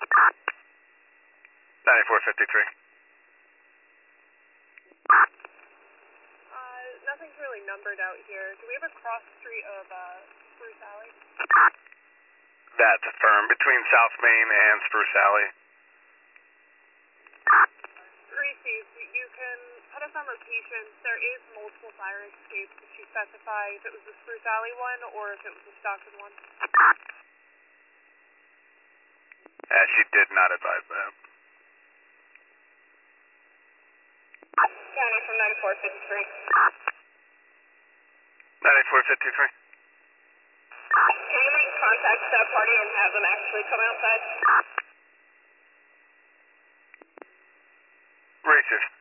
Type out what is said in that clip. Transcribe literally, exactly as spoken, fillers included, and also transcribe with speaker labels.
Speaker 1: ninety-four fifty-three.
Speaker 2: Uh, nothing's really numbered out here. Do we have a cross street of uh, Spruce Alley?
Speaker 1: That's firm. Between South Main and Spruce Alley.
Speaker 2: Reese's, you can put us on location. There is multiple fire escapes. Did she specify if it was the Spruce Alley one or if it was the Stockton one?
Speaker 1: Uh, she did not advise that.
Speaker 2: County from ninety-four fifty-three.
Speaker 1: ninety-four fifty-three.
Speaker 2: Can you make contact with that party and have them actually come outside?
Speaker 1: Racist.